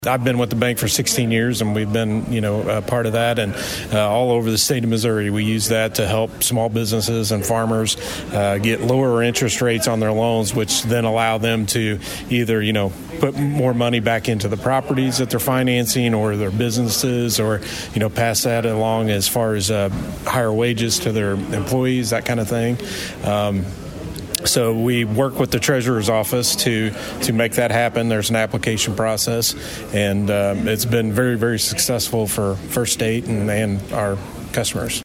I've been with the bank for 16 years, and we've been, part of that, and all over the state of Missouri. We use that to help small businesses and farmers get lower interest rates on their loans, which then allow them to either, put more money back into the properties that they're financing or their businesses, or, pass that along as far as higher wages to their employees, that kind of thing. So we work with the Treasurer's Office to make that happen. There's an application process, and it's been very, very successful for First State and our customers.